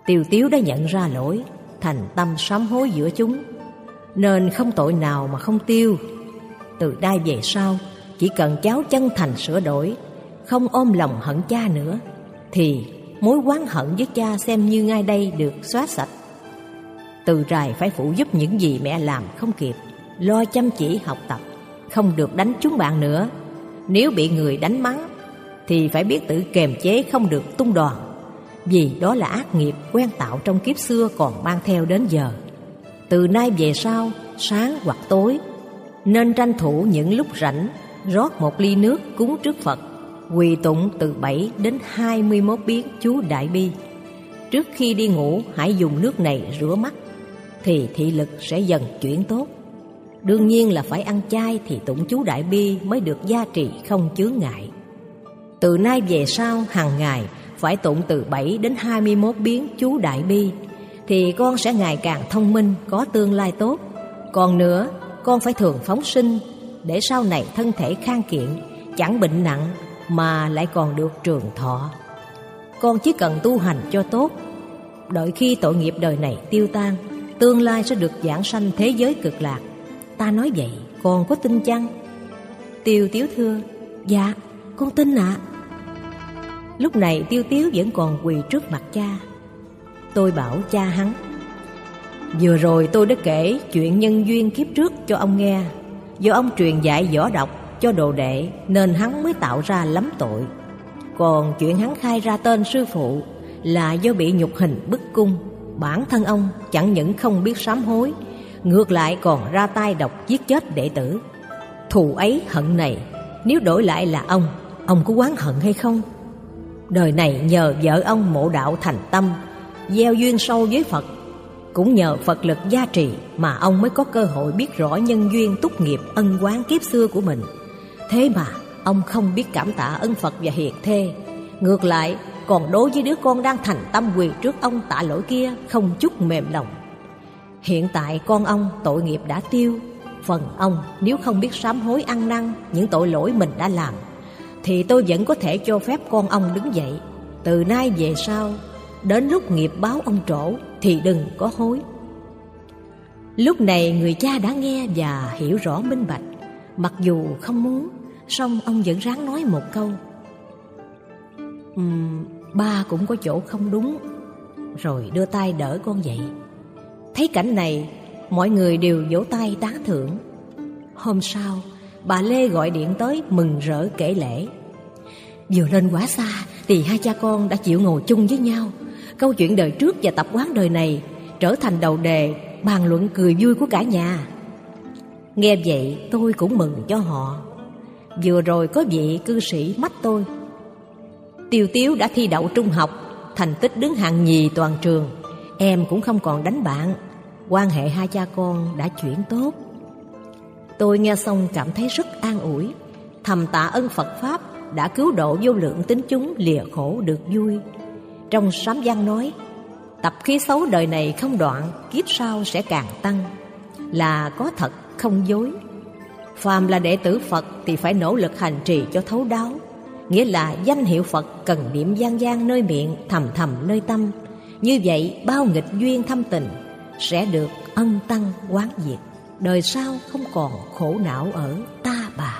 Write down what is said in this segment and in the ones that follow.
Tiêu Tiếu đã nhận ra lỗi, thành tâm sám hối giữa chúng, nên không tội nào mà không tiêu. Từ nay về sau, chỉ cần cháu chân thành sửa đổi, không ôm lòng hận cha nữa, thì mối oán hận với cha xem như ngay đây được xóa sạch. Từ rày phải phụ giúp những gì mẹ làm không kịp, lo chăm chỉ học tập, không được đánh chúng bạn nữa. Nếu bị người đánh mắng thì phải biết tự kềm chế, không được tung đòn, vì đó là ác nghiệp quen tạo trong kiếp xưa còn mang theo đến giờ. Từ nay về sau, sáng hoặc tối, nên tranh thủ những lúc rảnh, rót một ly nước cúng trước Phật, quỳ tụng từ 7 đến 21 biến chú Đại Bi. Trước khi đi ngủ hãy dùng nước này rửa mắt, thì thị lực sẽ dần chuyển tốt. Đương nhiên là phải ăn chay thì tụng chú Đại Bi mới được gia trì không chướng ngại. Từ nay về sau hàng ngày phải tụng từ 7 đến 21 biến chú Đại Bi, thì con sẽ ngày càng thông minh, có tương lai tốt. Còn nữa, con phải thường phóng sinh, để sau này thân thể khang kiện, chẳng bệnh nặng mà lại còn được trường thọ. Con chỉ cần tu hành cho tốt, đợi khi tội nghiệp đời này tiêu tan, tương lai sẽ được giảng sanh thế giới cực lạc. Ta nói vậy, con có tin chăng? Tiêu Tiếu thưa: Dạ, con tin ạ. Lúc này Tiêu Tiếu vẫn còn quỳ trước mặt cha. Tôi bảo cha hắn: Vừa rồi tôi đã kể chuyện nhân duyên kiếp trước cho ông nghe. Do ông truyền dạy võ độc cho đồ đệ nên hắn mới tạo ra lắm tội. Còn chuyện hắn khai ra tên sư phụ là do bị nhục hình bức cung. Bản thân ông chẳng những không biết sám hối, ngược lại còn ra tay độc giết chết đệ tử. Thù ấy hận này, nếu đổi lại là ông có oán hận hay không? Đời này nhờ vợ ông mộ đạo thành tâm, gieo duyên sâu với Phật, cũng nhờ Phật lực gia trì mà ông mới có cơ hội biết rõ nhân duyên túc nghiệp ân oán kiếp xưa của mình. Thế mà ông không biết cảm tạ ân Phật và hiền thê, ngược lại còn đối với đứa con đang thành tâm quỳ trước ông tạ lỗi kia không chút mềm lòng. Hiện tại con ông tội nghiệp đã tiêu, phần ông nếu không biết sám hối ăn năn những tội lỗi mình đã làm, thì tôi vẫn có thể cho phép con ông đứng dậy. Từ nay về sau, đến lúc nghiệp báo ông trổ thì đừng có hối. Lúc này người cha đã nghe và hiểu rõ minh bạch. Mặc dù không muốn, song ông vẫn ráng nói một câu: Ba cũng có chỗ không đúng. Rồi đưa tay đỡ con dậy. Thấy cảnh này, mọi người đều vỗ tay tán thưởng. Hôm sau, bà Lê gọi điện tới mừng rỡ kể lễ. Vừa lên quả xa thì hai cha con đã chịu ngồi chung với nhau. Câu chuyện đời trước và tập quán đời này trở thành đầu đề bàn luận cười vui của cả nhà. Nghe vậy tôi cũng mừng cho họ. Vừa rồi có vị cư sĩ mách tôi: Tiêu Tiếu đã thi đậu trung học, thành tích đứng hạng nhì toàn trường. Em cũng không còn đánh bạn. Quan hệ hai cha con đã chuyển tốt. Tôi nghe xong cảm thấy rất an ủi, thầm tạ ơn Phật Pháp đã cứu độ vô lượng tín chúng lìa khổ được vui. Trong Sám Văn nói: tập khí xấu đời này không đoạn, kiếp sau sẽ càng tăng, là có thật không dối. Phàm là đệ tử Phật thì phải nỗ lực hành trì cho thấu đáo, nghĩa là danh hiệu Phật cần niệm gian gian nơi miệng, thầm thầm nơi tâm. Như vậy bao nghịch duyên thâm tình sẽ được ân tăng quán diệt, đời sau không còn khổ não ở ta bà.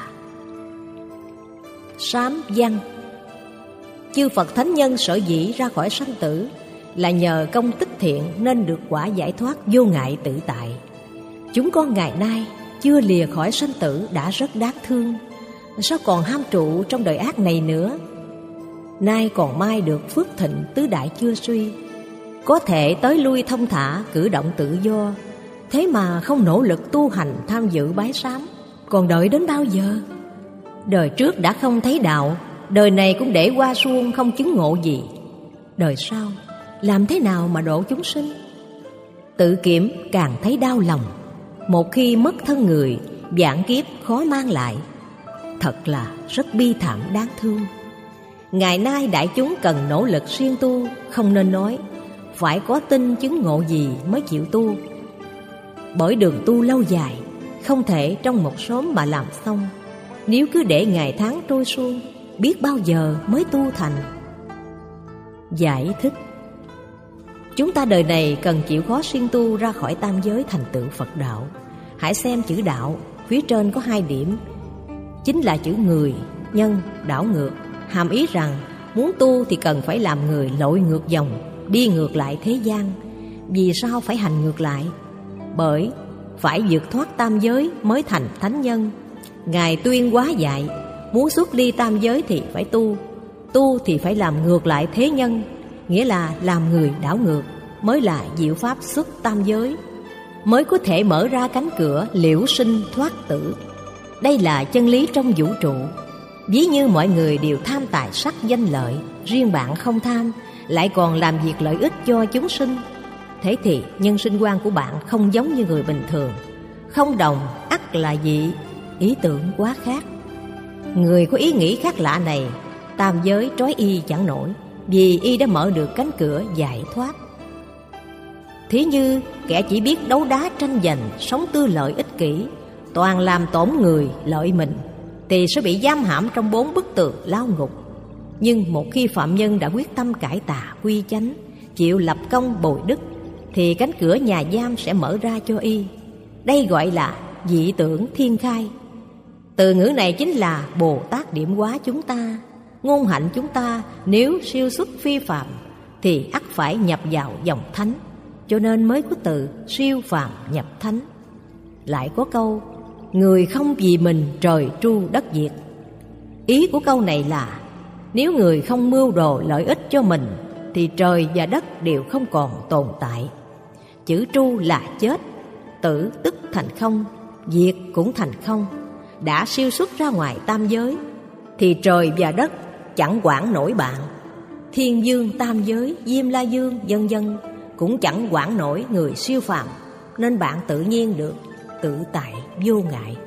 Sám Văn. Chư Phật Thánh Nhân sở dĩ ra khỏi sanh tử là nhờ công tích thiện nên được quả giải thoát vô ngại tự tại. Chúng con ngày nay chưa lìa khỏi sanh tử đã rất đáng thương, sao còn ham trụ trong đời ác này nữa? Nay còn mai được phước thịnh tứ đại chưa suy, có thể tới lui thông thả, cử động tự do. Thế mà không nỗ lực tu hành tham dự bái sám, còn đợi đến bao giờ? Đời trước đã không thấy đạo, đời này cũng để qua suông không chứng ngộ gì. Đời sau làm thế nào mà độ chúng sinh? Tự kiểm càng thấy đau lòng. Một khi mất thân người, vạn kiếp khó mang lại. Thật là rất bi thảm đáng thương. Ngày nay đại chúng cần nỗ lực siêng tu, không nên nói phải có tin chứng ngộ gì mới chịu tu. Bởi đường tu lâu dài, không thể trong một sớm mà làm xong. Nếu cứ để ngày tháng trôi xuôi, biết bao giờ mới tu thành. Giải thích. Chúng ta đời này cần chịu khó siêng tu ra khỏi tam giới thành tựu Phật đạo. Hãy xem chữ đạo, phía trên có 2 điểm, chính là chữ người, nhân, đảo ngược. Hàm ý rằng muốn tu thì cần phải làm người lội ngược dòng, đi ngược lại thế gian. Vì sao phải hành ngược lại? Bởi phải vượt thoát tam giới mới thành thánh nhân. Ngài Tuyên Hóa dạy, muốn xuất ly tam giới thì phải tu, tu thì phải làm ngược lại thế nhân, nghĩa là làm người đảo ngược, mới là diệu pháp xuất tam giới, mới có thể mở ra cánh cửa liễu sinh thoát tử. Đây là chân lý trong vũ trụ. Ví như mọi người đều tham tài sắc danh lợi, riêng bạn không tham, lại còn làm việc lợi ích cho chúng sinh. Thế thì nhân sinh quan của bạn không giống như người bình thường. Không đồng ắt là dị, ý tưởng quá khác. Người có ý nghĩ khác lạ này, tam giới trói y chẳng nổi, vì y đã mở được cánh cửa giải thoát. Thí như kẻ chỉ biết đấu đá tranh giành, sống tư lợi ích kỷ, toàn làm tổn người lợi mình, thì sẽ bị giam hãm trong 4 bức tường lao ngục. Nhưng một khi phạm nhân đã quyết tâm cải tà quy chánh, chịu lập công bồi đức, thì cánh cửa nhà giam sẽ mở ra cho y. Đây gọi là dị tưởng thiên khai. Từ ngữ này chính là Bồ Tát điểm hóa chúng ta. Ngôn hạnh chúng ta nếu siêu xuất phi phàm thì ắt phải nhập vào dòng thánh, cho nên mới có từ siêu phàm nhập thánh. Lại có câu người không vì mình trời tru đất diệt. Ý của câu này là nếu người không mưu đồ lợi ích cho mình thì trời và đất đều không còn tồn tại. Chữ tru là chết, tử tức thành không, diệt cũng thành không. Đã siêu xuất ra ngoài tam giới thì trời và đất chẳng quản nổi bạn. Thiên dương tam giới, Diêm La Dương vân vân cũng chẳng quản nổi người siêu phàm, nên bạn tự nhiên được tự tại vô ngại.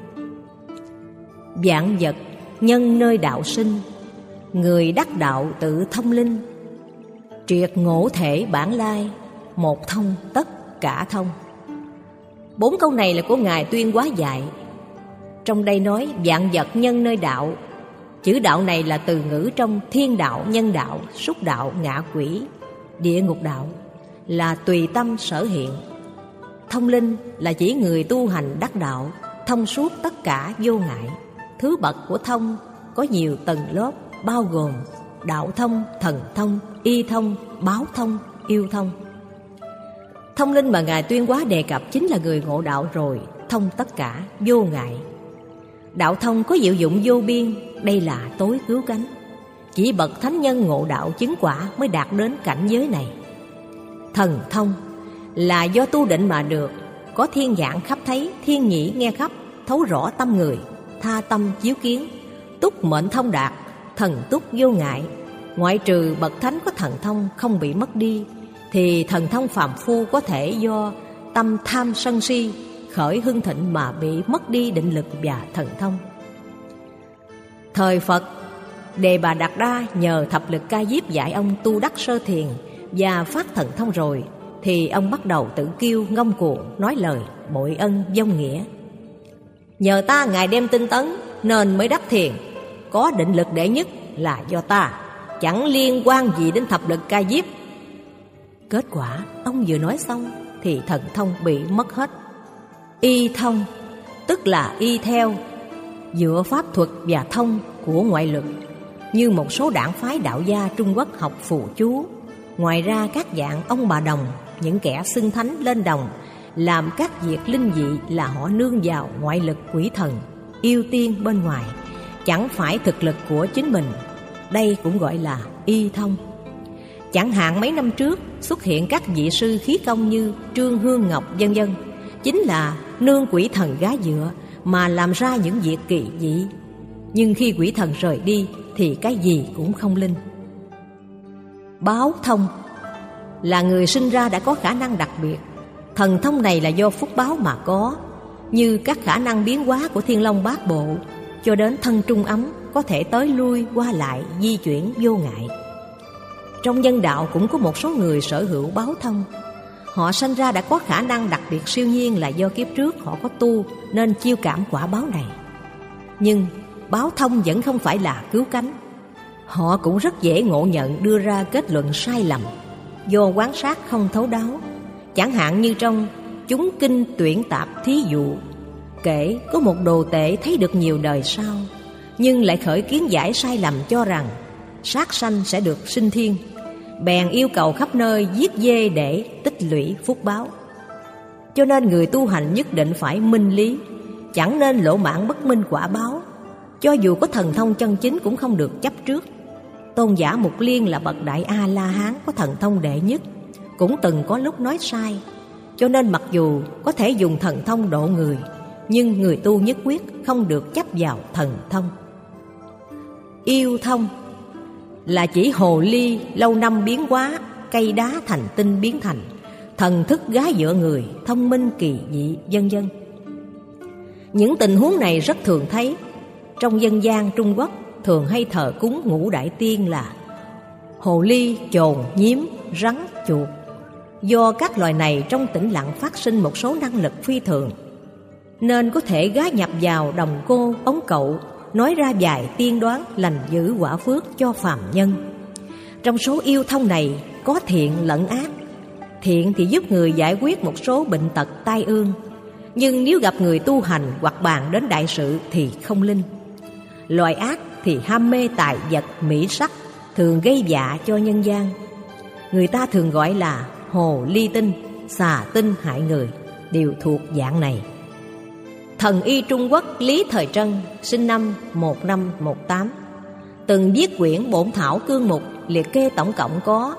Vạn vật nhân nơi đạo sinh, người đắc đạo tự thông linh. Triệt ngộ thể bản lai, một thông tất cả thông. 4 câu này là của Ngài Tuyên Hóa dạy. Trong đây nói vạn vật nhân nơi đạo. Chữ đạo này là từ ngữ trong thiên đạo, nhân đạo, súc đạo, ngạ quỷ, địa ngục đạo, là tùy tâm sở hiện. Thông linh là chỉ người tu hành đắc đạo, thông suốt tất cả vô ngại. Thứ bậc của thông có nhiều tầng lớp, bao gồm đạo thông, thần thông, y thông, báo thông, yêu thông. Thông linh mà Ngài Tuyên Hóa đề cập chính là người ngộ đạo rồi, thông tất cả, vô ngại. Đạo thông có diệu dụng vô biên, đây là tối cứu cánh. Chỉ bậc thánh nhân ngộ đạo chứng quả mới đạt đến cảnh giới này. Thần thông là do tu định mà được, có thiên nhãn khắp thấy, thiên nhĩ nghe khắp, thấu rõ tâm người, tha tâm chiếu kiến, túc mệnh thông đạt, thần túc vô ngại. Ngoại trừ bậc thánh có thần thông không bị mất đi, thì thần thông phàm phu có thể do tâm tham sân si khởi hưng thịnh mà bị mất đi định lực và thần thông. Thời Phật, Đề Bà Đạt Đa nhờ thập lực Ca Diếp dạy ông tu đắc sơ thiền và phát thần thông rồi, thì ông bắt đầu tự kiêu ngông cuồng, nói lời bội ân vong nghĩa. Nhờ ta Ngài đem tinh tấn nên mới đắc thiền, có định lực đệ nhất là do ta, chẳng liên quan gì đến thập lực Ca Diếp. Kết quả ông vừa nói xong thì thần thông bị mất hết. Y thông tức là y theo, dựa pháp thuật và thông của ngoại lực, như một số đảng phái đạo gia Trung Quốc học phù chú. Ngoài ra các dạng ông bà đồng, những kẻ xưng thánh lên đồng, làm các việc linh dị là họ nương vào ngoại lực quỷ thần, yêu tiên bên ngoài, chẳng phải thực lực của chính mình. Đây cũng gọi là y thông. Chẳng hạn mấy năm trước xuất hiện các vị sư khí công như Trương Hương Ngọc vân vân, chính là nương quỷ thần gá dựa mà làm ra những việc kỳ dị. Nhưng khi quỷ thần rời đi thì cái gì cũng không linh. Báo thông là người sinh ra đã có khả năng đặc biệt. Thần thông này là do phúc báo mà có, như các khả năng biến hóa của Thiên Long Bát Bộ, cho đến thân trung ấm có thể tới lui qua lại, di chuyển vô ngại. Trong nhân đạo cũng có một số người sở hữu báo thông. Họ sanh ra đã có khả năng đặc biệt siêu nhiên là do kiếp trước họ có tu nên chiêu cảm quả báo này. Nhưng báo thông vẫn không phải là cứu cánh. Họ cũng rất dễ ngộ nhận đưa ra kết luận sai lầm. do quan sát không thấu đáo. Chẳng hạn như trong Chúng Kinh Tuyển Tạp thí dụ, kể có một đồ tể thấy được nhiều đời sau, nhưng lại khởi kiến giải sai lầm cho rằng sát sanh sẽ được sinh thiên, bèn yêu cầu khắp nơi giết dê để tích lũy phúc báo. Cho nên người tu hành nhất định phải minh lý, chẳng nên lỗ mãng bất minh quả báo. Cho dù có thần thông chân chính cũng không được chấp trước. Tôn giả Mục Liên là bậc đại A-la-hán có thần thông đệ nhất, cũng từng có lúc nói sai. Cho nên mặc dù có thể dùng thần thông độ người, nhưng người tu nhất quyết không được chấp vào thần thông. Yêu thông là chỉ hồ ly lâu năm biến hóa, cây đá thành tinh biến thành, thần thức gái dựa người, thông minh kỳ dị, vân vân. Những tình huống này rất thường thấy. Trong dân gian Trung Quốc thường hay thờ cúng ngũ đại tiên là hồ ly, chồn, nhím, rắn, chuột. Do các loài này trong tĩnh lặng phát sinh một số năng lực phi thường, nên có thể gá nhập vào đồng cô, ống cậu, nói ra vài tiên đoán lành dữ quả phước cho phàm nhân. Trong số yêu thông này có thiện lẫn ác. Thiện thì giúp người giải quyết một số bệnh tật tai ương, nhưng nếu gặp người tu hành hoặc bàn đến đại sự thì không linh. Loài ác thì ham mê tài vật mỹ sắc, thường gây dạ cho nhân gian. Người ta thường gọi là hồ ly tinh, xà tinh hại người, đều thuộc dạng này. Thần y Trung Quốc Lý Thời Trân sinh năm 1518, từng viết quyển Bổn Thảo Cương Mục, liệt kê tổng cộng có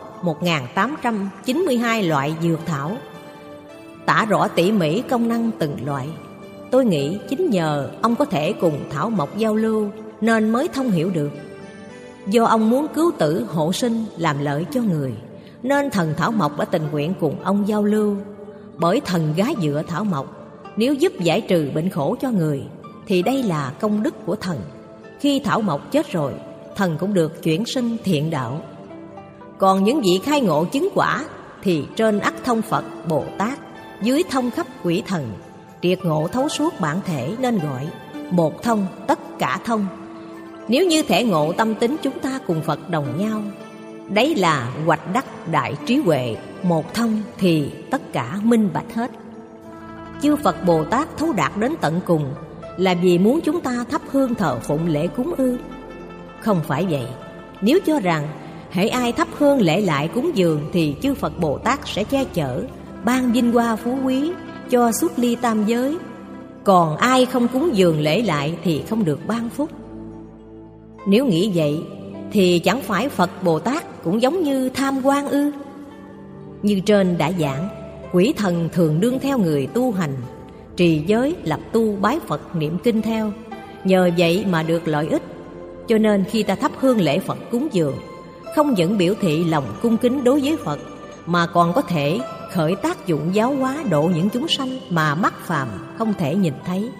1892 loại dược thảo, tả rõ tỉ mỉ công năng từng loại. Tôi nghĩ chính nhờ ông có thể cùng thảo mộc giao lưu nên mới thông hiểu được. Do ông muốn cứu tử hộ sinh, làm lợi cho người, nên thần thảo mộc đã tình nguyện cùng ông giao lưu. Bởi thần gái dựa thảo mộc, nếu giúp giải trừ bệnh khổ cho người thì đây là công đức của thần. Khi thảo mộc chết rồi, thần cũng được chuyển sinh thiện đạo. Còn những vị khai ngộ chứng quả thì trên ắt thông Phật, Bồ Tát, dưới thông khắp quỷ thần, triệt ngộ thấu suốt bản thể nên gọi một thông tất cả thông. Nếu như thể ngộ tâm tính chúng ta cùng Phật đồng nhau, đấy là hoạch đắc đại trí huệ, một thông thì tất cả minh bạch hết. Chư Phật Bồ Tát thấu đạt đến tận cùng là vì muốn chúng ta thắp hương thờ phụng lễ cúng ư? Không phải vậy. Nếu cho rằng hễ ai thắp hương lễ lại cúng dường thì chư Phật Bồ Tát sẽ che chở, ban vinh hoa phú quý cho xuất ly tam giới, còn ai không cúng dường lễ lại thì không được ban phúc. Nếu nghĩ vậy thì chẳng phải Phật Bồ Tát cũng giống như tham quan ư? Như trên đã giảng, quỷ thần thường đương theo người tu hành, trì giới, lập tu, bái Phật, niệm kinh theo, nhờ vậy mà được lợi ích. Cho nên khi ta thắp hương lễ Phật cúng dường, không những biểu thị lòng cung kính đối với Phật, mà còn có thể khởi tác dụng giáo hóa độ những chúng sanh mà mắt phàm không thể nhìn thấy.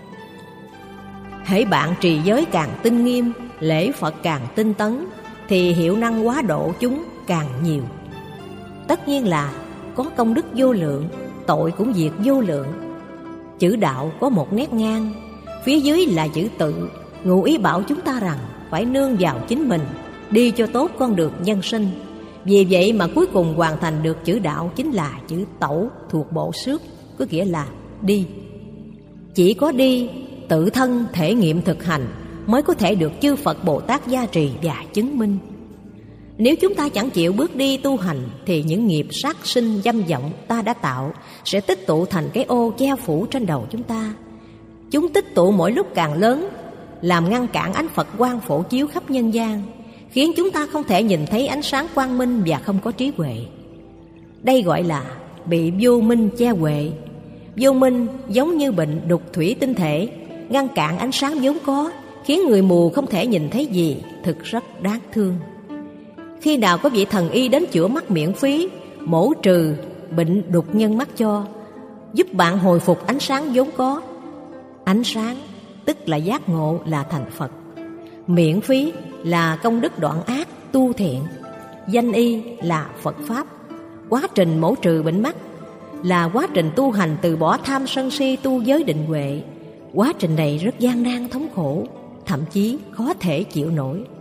Hễ bạn trì giới càng tinh nghiêm, lễ Phật càng tinh tấn, thì hiệu năng hóa độ chúng càng nhiều. Tất nhiên là có công đức vô lượng, tội cũng diệt vô lượng. Chữ đạo có một nét ngang, phía dưới là chữ tự, ngụ ý bảo chúng ta rằng phải nương vào chính mình, đi cho tốt con đường nhân sinh. Vì vậy mà cuối cùng hoàn thành được chữ đạo chính là chữ tẩu thuộc bộ xước, có nghĩa là đi. Chỉ có đi, tự thân thể nghiệm thực hành mới có thể được chư Phật Bồ Tát gia trì và chứng minh. Nếu chúng ta chẳng chịu bước đi tu hành thì những nghiệp sát sinh dâm vọng ta đã tạo sẽ tích tụ thành cái ô che phủ trên đầu chúng ta. Chúng tích tụ mỗi lúc càng lớn, làm ngăn cản ánh Phật quang phổ chiếu khắp nhân gian, khiến chúng ta không thể nhìn thấy ánh sáng quang minh và không có trí huệ. Đây gọi là bị vô minh che huệ. Vô minh giống như bệnh đục thủy tinh thể, ngăn cản ánh sáng vốn có, khiến người mù không thể nhìn thấy gì, thực rất đáng thương. Khi nào có vị thần y đến chữa mắt miễn phí, mổ trừ bệnh đục nhân mắt cho, giúp bạn hồi phục ánh sáng vốn có. Ánh sáng tức là giác ngộ, là thành Phật. Miễn phí là công đức đoạn ác tu thiện. Danh y là Phật Pháp. Quá trình mổ trừ bệnh mắt là quá trình tu hành từ bỏ tham sân si, tu giới định huệ. Quá trình này rất gian nan thống khổ, thậm chí khó thể chịu nổi.